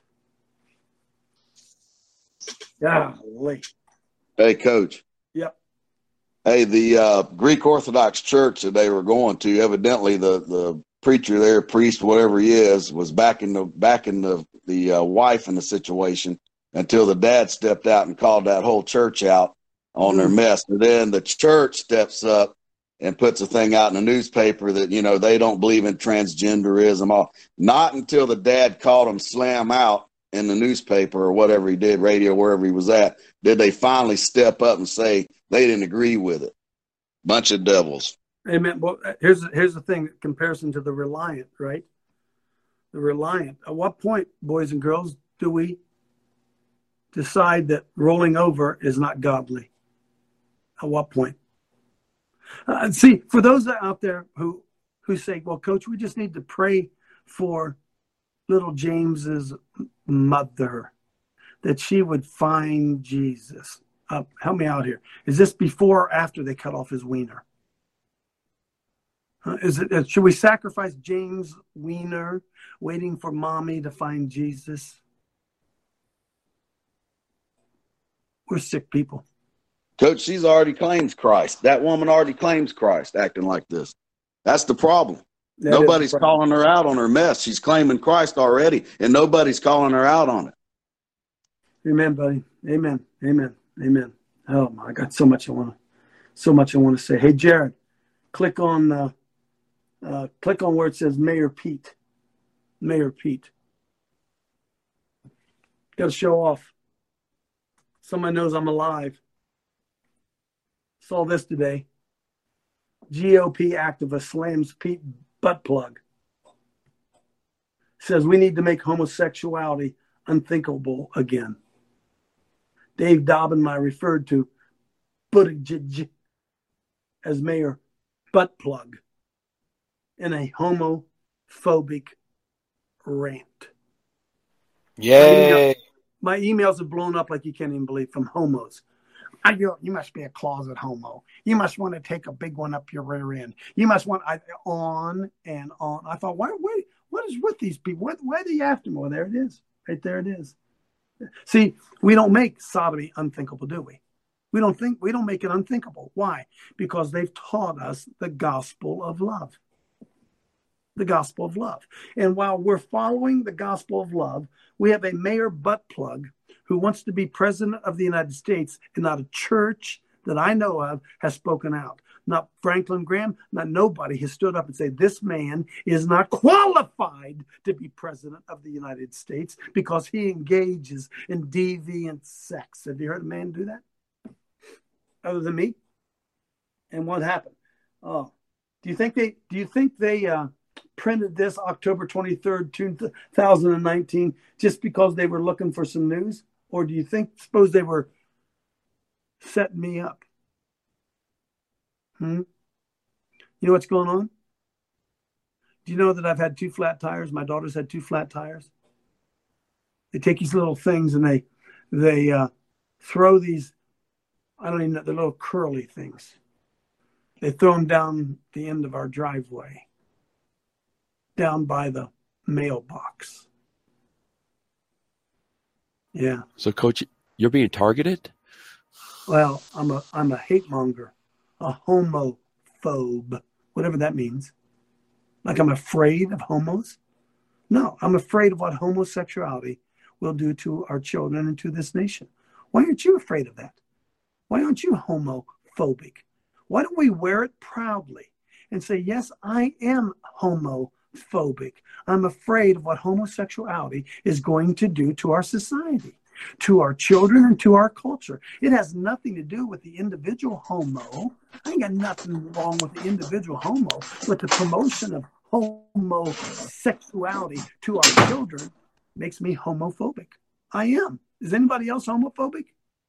Golly.
Hey, Coach.
Yep.
Hey, the uh, Greek Orthodox Church that they were going to, evidently the, the preacher there, priest, whatever he is, was backing the backing the the uh, wife in the situation until the dad stepped out and called that whole church out on mm. their mess. And then the church steps up and puts a thing out in the newspaper that, you know, they don't believe in transgenderism. All. Not until the dad called him slam out in the newspaper or whatever he did, radio, wherever he was at, did they finally step up and say they didn't agree with it. Bunch of devils.
Amen. Well, here's here's the thing, comparison to the Reliant, right? The Reliant. At what point, boys and girls, do we decide that rolling over is not godly? At what point? Uh, see, for those out there who who say, well, Coach, we just need to pray for little James's mother, that she would find Jesus. Uh, help me out here. Is this before or after they cut off his wiener? Uh, is it? Uh, should we sacrifice James' wiener, waiting for mommy to find Jesus? We're sick people.
Coach, she's already claims Christ. That woman already claims Christ, acting like this. That's the problem. That nobody's the problem. Calling her out on her mess. She's claiming Christ already, and nobody's calling her out on it.
Amen, buddy. Amen. Amen. Amen. Oh my, I got so much I want to, so much I want to say. Hey, Jared, click on, uh, uh, click on where it says Mayor Pete. Mayor Pete. Got to show off. Somebody knows I'm alive. Saw this today. G O P activist slams Pete butt plug. Says we need to make homosexuality unthinkable again. Dave Dobbin, I referred to Buttigieg as Mayor Butt Plug in a homophobic rant.
Yay!
My, email, my emails have blown up like you can't even believe from homos. I, you, you must be a closet homo. You must want to take a big one up your rear end. You must want I, on and on. I thought, why, why, what is with these people? Why, why are they after me? Well, there it is. Right there it is. See, we don't make sodomy unthinkable, do we? We don't think we don't make it unthinkable. Why? Because they've taught us the gospel of love. The gospel of love. And while we're following the gospel of love, we have a Mayor butt plug who wants to be president of the United States, and not a church that I know of has spoken out. not Franklin Graham, not nobody has stood up and said, this man is not qualified to be president of the United States because he engages in deviant sex. Have you heard a man do that? Other than me? And what happened? Oh, do you think they, do you think they uh, printed this October twenty-third, two thousand nineteen, just because they were looking for some news? Or do you think, suppose they were setting me up? Hmm? You know what's going on? Do you know that I've had two flat tires? My daughter's had two flat tires. They take these little things and they they uh, throw these, I don't even know, they're little curly things. They throw them down the end of our driveway, down by the mailbox. Yeah.
So, Coach, you're being targeted?
Well, I'm a I'm a hate monger, a homophobe, whatever that means. Like I'm afraid of homos? No, I'm afraid of what homosexuality will do to our children and to this nation. Why aren't you afraid of that? Why aren't you homophobic? Why don't we wear it proudly and say, yes, I am homophobic. I'm afraid of what homosexuality is going to do to our society, to our children, and to our culture. It has nothing to do with the individual homo. I ain't got nothing wrong with the individual homo, but the promotion of homosexuality to our children makes me homophobic. I am. Is anybody else homophobic?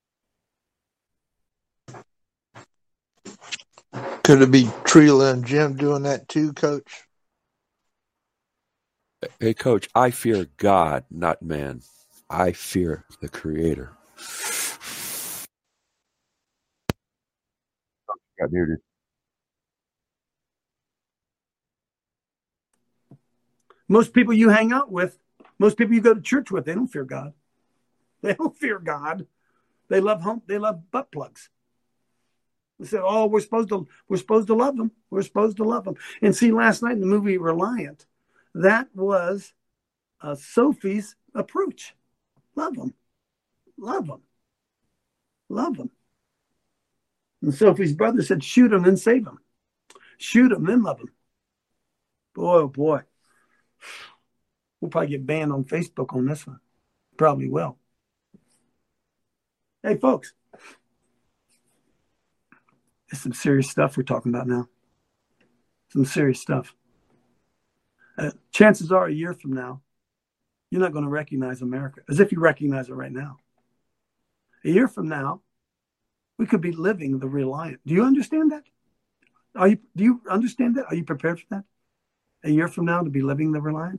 Could it be Trila and Jim doing that too, Coach?
Hey, Coach, I fear God, not man. I fear the Creator.
Got muted.
Most people you hang out with, most people you go to church with, they don't fear God. They don't fear God. They love home. They love butt plugs. They say, "Oh, we're supposed to. We're supposed to love them. We're supposed to love them." And see, last night in the movie Reliant, that was uh, Sophie's approach. Love them, love them, love them. And Sophie's brother said, "Shoot him, then save him. Shoot him, then love him." Boy, oh boy, we'll probably get banned on Facebook on this one. Probably will. Hey, folks. It's some serious stuff we're talking about now. Some serious stuff. Uh, chances are a year from now, you're not going to recognize America as if you recognize it right now. A year from now, we could be living the Reliant. Do you understand that? Are you? Do you understand that? Are you prepared for that? A year from now to be living the Reliant?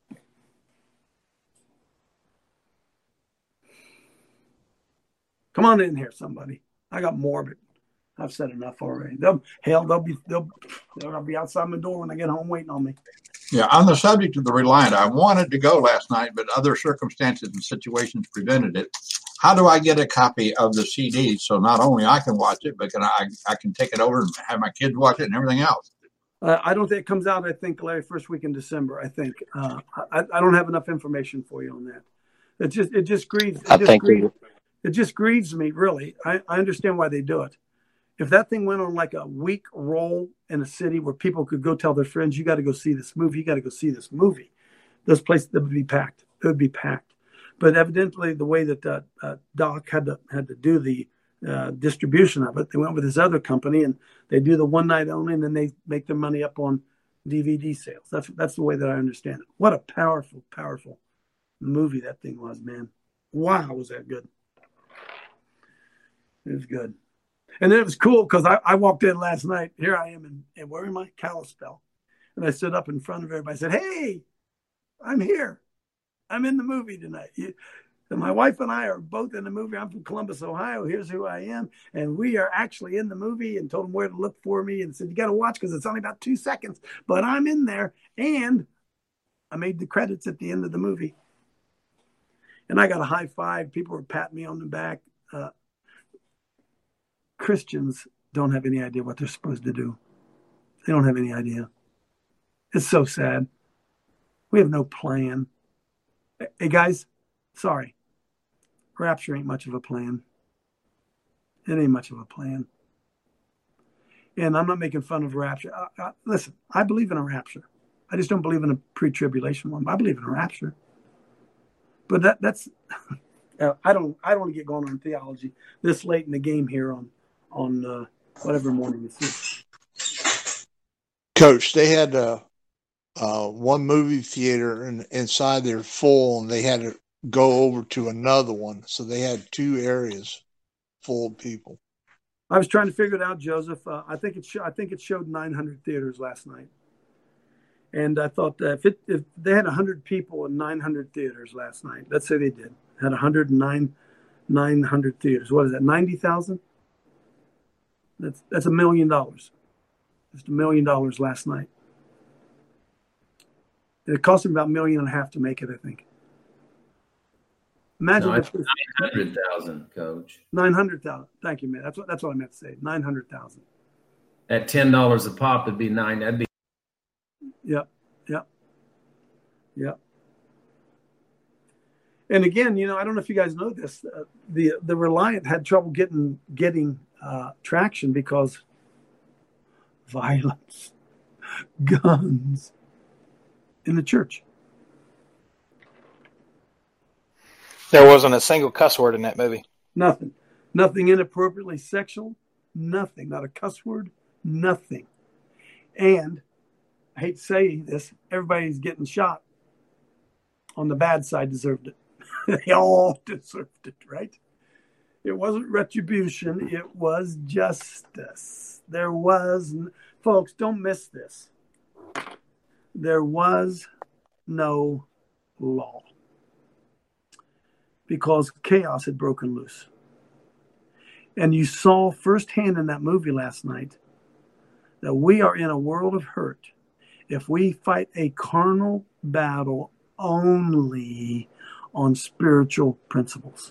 Come on in here, somebody. I got morbid. I've said enough already. They'll, hell, they'll be they'll they'll be outside my door when I get home waiting on me.
Yeah, on the subject of the Reliant, I wanted to go last night, but other circumstances and situations prevented it. How do I get a copy of the C D so not only I can watch it, but can I I can take it over and have my kids watch it and everything else?
Uh, I don't think it comes out. I think Larry, first week in December. I think uh, I, I don't have enough information for you on that. It just it just grieves. It
I
just
think
grieves,
it,
it just grieves me really. I, I understand why they do it. If that thing went on like a week roll in a city where people could go tell their friends, "You got to go see this movie. You got to go see this movie," those places that would be packed. It would be packed. But evidently, the way that uh, uh, Doc had to had to do the uh, distribution of it, they went with this other company, and they do the one night only, and then they make their money up on D V D sales. That's that's the way that I understand it. What a powerful, powerful movie that thing was, man! Wow, was that good? It was good. And then it was cool because I, I walked in last night. Here I am, and, and wearing my Kalispell. And I stood up in front of everybody. I said, "Hey, I'm here. I'm in the movie tonight. You, and my wife and I are both in the movie. I'm from Columbus, Ohio. Here's who I am. And we are actually in the movie," and told them where to look for me and said, "You got to watch because it's only about two seconds. But I'm in there." And I made the credits at the end of the movie. And I got a high five. People were patting me on the back. Uh, Christians don't have any idea what they're supposed to do. They don't have any idea. It's so sad. We have no plan. Hey, guys, sorry. Rapture ain't much of a plan. It ain't much of a plan. And I'm not making fun of rapture. I, I, listen, I believe in a rapture. I just don't believe in a pre-tribulation one. I believe in a rapture. But that that's uh, I don't I don't want to get going on theology this late in the game here on on uh, whatever morning this is.
Coach, they had uh, uh, one movie theater and inside they're full, and they had to go over to another one, so they had two areas full of people.
I was trying to figure it out, Joseph. Uh, I think it sh- I think it showed nine hundred theaters last night. And I thought that if it if they had one hundred people in nine hundred theaters last night, let's say they did, had one hundred nine, nine hundred theaters. What is that, ninety thousand? That's that's a million dollars. Just a million dollars last night. It cost them about a million and a half to make it, I think. Imagine
no,
if
nine hundred thousand, Coach.
nine hundred thousand. Thank you, man. That's what that's what I meant to say. nine hundred thousand.
At ten dollars a pop, it'd be nine. That'd be.
Yep, yep, yep. And again, you know, I don't know if you guys know this. Uh, the the Reliant had trouble getting getting uh, traction because violence, guns in the church.
There wasn't a single cuss word in that movie.
Nothing, nothing inappropriately sexual. Nothing, not a cuss word. Nothing. And I hate to say this, everybody's getting shot on the bad side deserved it. They all deserved it, right? It wasn't retribution. It was justice. There was, folks, don't miss this. There was no law because chaos had broken loose. And you saw firsthand in that movie last night that we are in a world of hurt if we fight a carnal battle only on spiritual principles.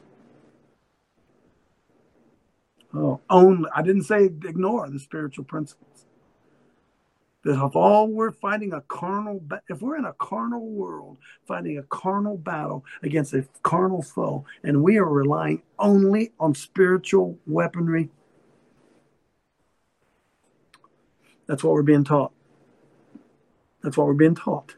Oh, only. I didn't say ignore the spiritual principles. That if all we're fighting a carnal, if we're in a carnal world, fighting a carnal battle against a carnal foe, and we are relying only on spiritual weaponry, that's what we're being taught. That's what we're being taught.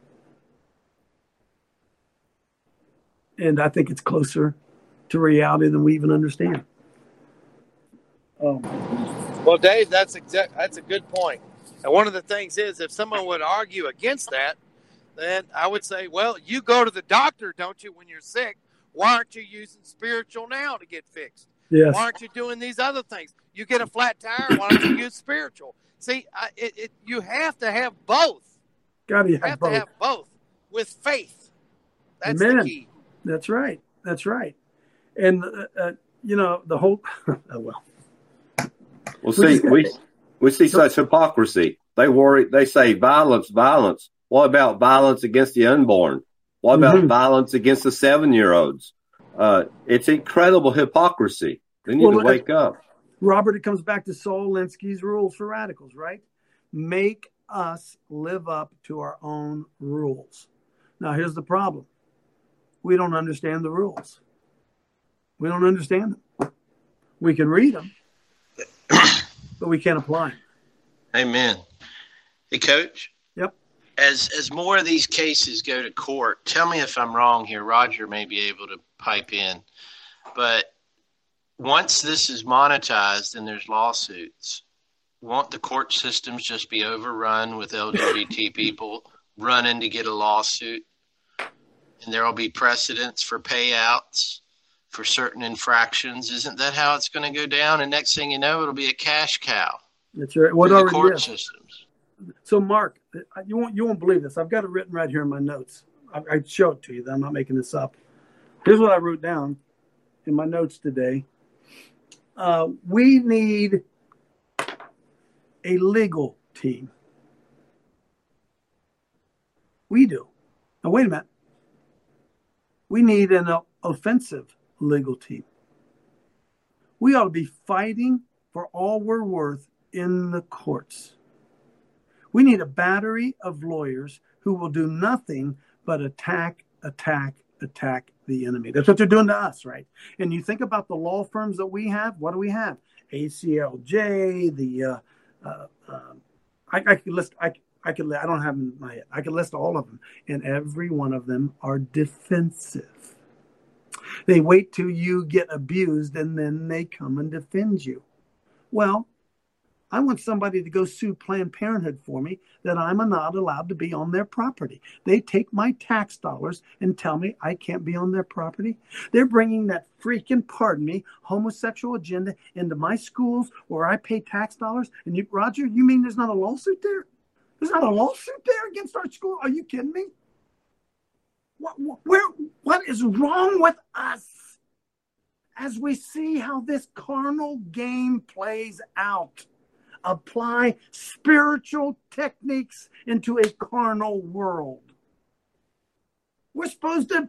And I think it's closer to reality than we even understand. Um,
well, Dave, that's exact. That's a good point. And one of the things is, if someone would argue against that, then I would say, well, you go to the doctor, don't you, when you're sick? Why aren't you using spiritual now to get fixed?
Yes.
Why aren't you doing these other things? You get a flat tire, why don't you use spiritual? See, I, it, it, you have to have both.
Gotta
You
have
have
both.
to have both with faith. That's
Amen.
the key.
That's right. That's right. And, uh, uh, you know, the whole, oh, well.
Well, see, we we see such hypocrisy. They worry. They say violence, violence. What about violence against the unborn? What about
Mhm.
violence against the seven-year-olds? Uh, it's incredible hypocrisy. They need
Well,
to wake up.
Robert, it comes back to Saul Alinsky's rules for radicals, right? Make us live up to our own rules. Now, here's the problem. We don't understand the rules. We don't understand them. We can read them, but we can't apply them.
Amen. Hey, Coach.
Yep.
As as more of these cases go to court, tell me if I'm wrong here. Roger may be able to pipe in. But once this is monetized and there's lawsuits, won't the court systems just be overrun with L G B T people running to get a lawsuit? And there will be precedents for payouts for certain infractions. Isn't that how it's going to go down? And next thing you know, it'll be a cash cow.
That's right. What
for the
already
court
is.
systems.
So, Mark, you won't you won't believe this. I've got it written right here in my notes. I, I show it to you. I'm not making this up. Here's what I wrote down in my notes today. Uh, we need a legal team. We do. Now, wait a minute. We need an uh, offensive legal team. We ought to be fighting for all we're worth in the courts. We need a battery of lawyers who will do nothing but attack, attack, attack the enemy. That's what they're doing to us, right? And you think about the law firms that we have. What do we have? A C L J, the uh, Uh, um, I, I could list. I I could. I don't have them in my head. I could list all of them, and every one of them are defensive. They wait till you get abused, and then they come and defend you. Well, I want somebody to go sue Planned Parenthood for me that I'm not allowed to be on their property. They take my tax dollars and tell me I can't be on their property. They're bringing that freaking, pardon me, homosexual agenda into my schools where I pay tax dollars. And you, Roger, you mean there's not a lawsuit there? There's not a lawsuit there against our school? Are you kidding me? What, where, what is wrong with us as we see how this carnal game plays out? Apply spiritual techniques into a carnal world. We're supposed to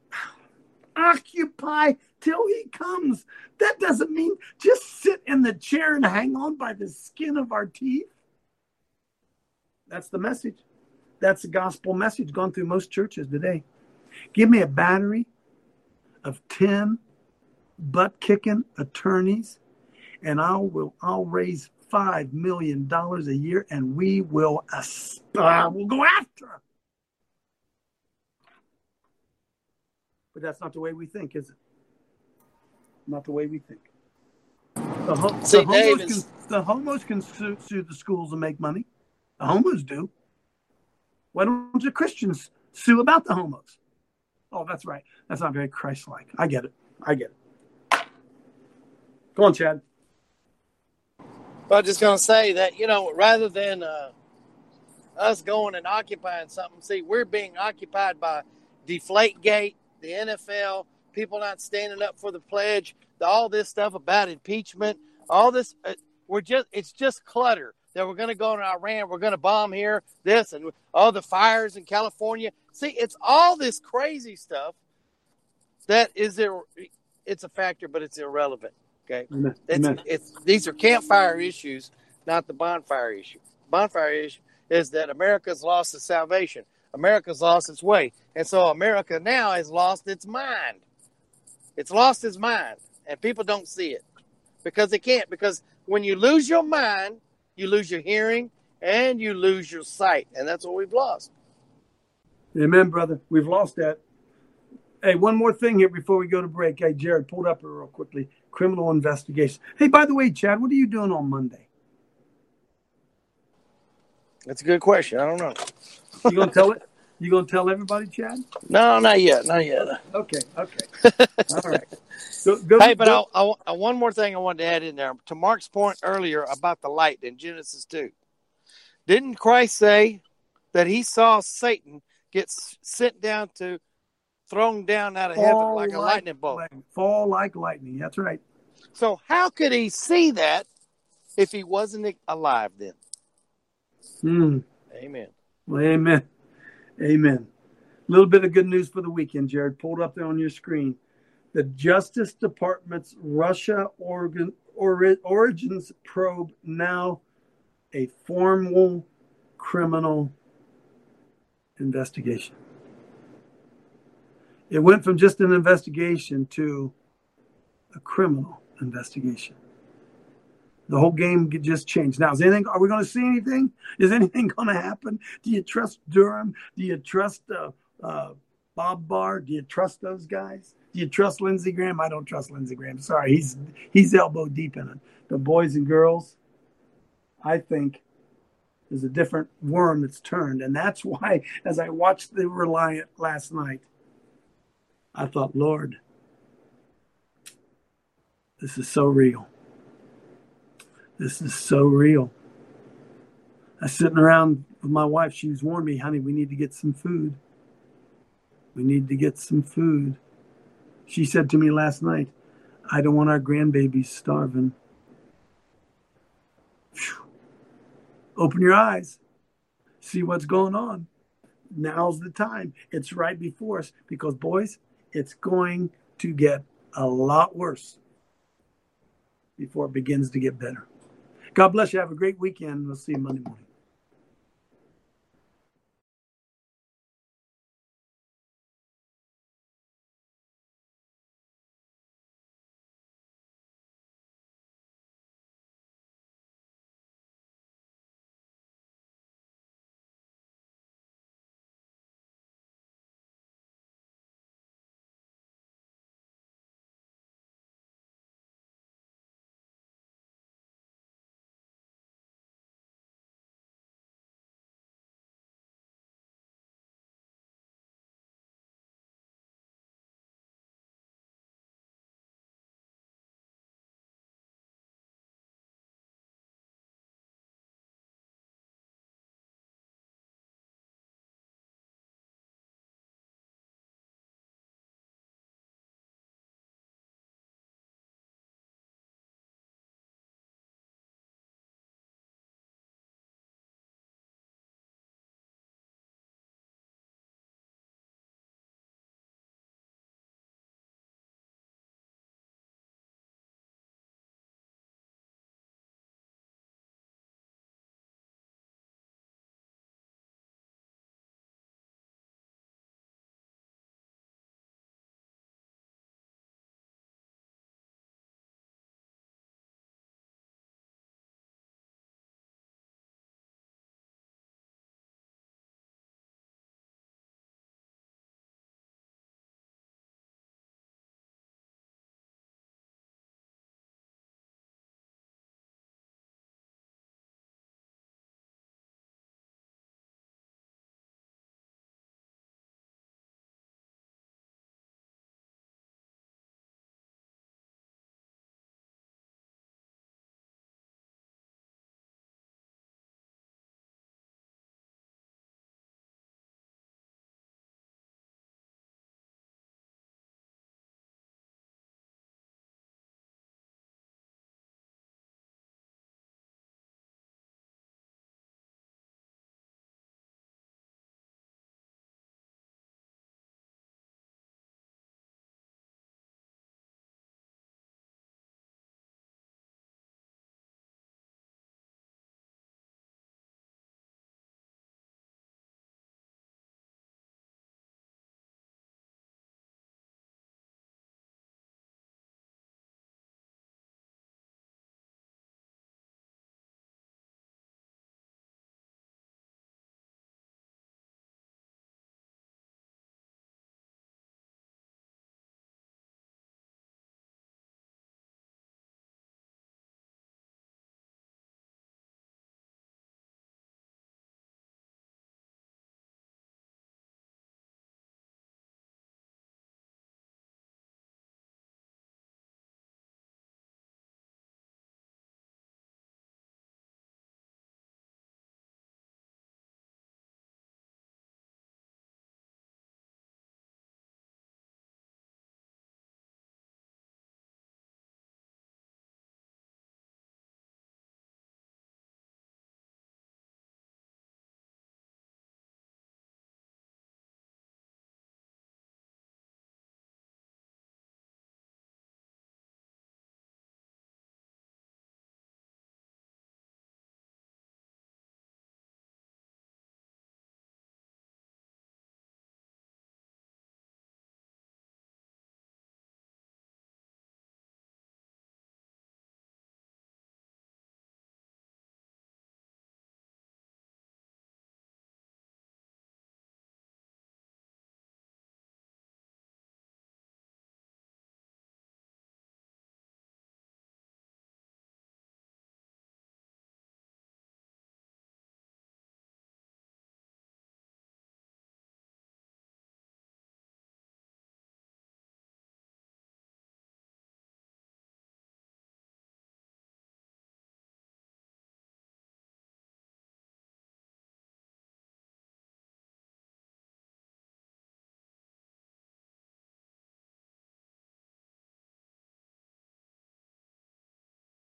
occupy till he comes. That doesn't mean just sit in the chair and hang on by the skin of our teeth. That's the message. That's the gospel message gone through most churches today. Give me a battery of ten butt-kicking attorneys, and I will I'll raise five million dollars a year, and we will uh, we'll go after them. But that's not the way we think, is it? Not the way we think. The, ho-
See,
the, homos,
Davis-
can, the homos can sue, sue the schools and make money. The homos do. Why don't the Christians sue about the homos? Oh, that's right. That's not very Christ-like. I get it. I get it. Go on, Chad.
Well, I'm just going to say that, you know, rather than uh, us going and occupying something, see, we're being occupied by Deflategate, the N F L, people not standing up for the pledge, the, all this stuff about impeachment, all this. Uh, we're just, it's just clutter that we're going to go to Iran, we're going to bomb here, this, and all the fires in California. See, it's all this crazy stuff that is, ir- it's a factor, but it's irrelevant. Okay,
Amen.
it's,
Amen.
it's these are campfire issues, not the bonfire issue. Bonfire issue is that America's lost its salvation. America's lost its way, and so America now has lost its mind. It's lost its mind, and people don't see it because they can't. Because when you lose your mind, you lose your hearing and you lose your sight, and that's what we've lost.
Amen, brother. We've lost that. Hey, one more thing here before we go to break. Hey, Jared, pulled up here real quickly. Criminal investigation. Hey, by the way, Chad, what are you doing on Monday?
That's a good question. I don't know.
You gonna tell it? You gonna tell everybody, Chad?
No, not yet. Not yet.
Okay. Okay. All right. Go, go,
Hey, but
go.
I, I, one more thing I wanted to add in there to Mark's point earlier about the light in Genesis two. Didn't Christ say that he saw Satan get s- sent down to, thrown down out of heaven
Fall
like a lightning bolt?
Like, fall like lightning. That's right.
So how could he see that if he wasn't alive then?
Hmm.
Amen.
Well, amen. Amen. A little bit of good news for the weekend, Jared. Pulled up there on your screen. The Justice Department's Russia organ, or, origins probe now a formal criminal investigation. It went from just an investigation to a criminal investigation. The whole game just changed. Now, is anything? Are we going to see anything? Is anything going to happen? Do you trust Durham? Do you trust uh, uh, Bob Barr? Do you trust those guys? Do you trust Lindsey Graham? I don't trust Lindsey Graham. Sorry, he's he's elbow deep in it. But boys and girls, I think there's a different worm that's turned, and that's why, as I watched The Reliant last night, I thought, Lord, this is so real. This is so real. I was sitting around with my wife. She was warning me, honey, we need to get some food. We need to get some food. She said to me last night, I don't want our grandbabies starving. Whew. Open your eyes. See what's going on. Now's the time. It's right before us because, boys, it's going to get a lot worse before it begins to get better. God bless you. Have a great weekend. We'll see you Monday morning.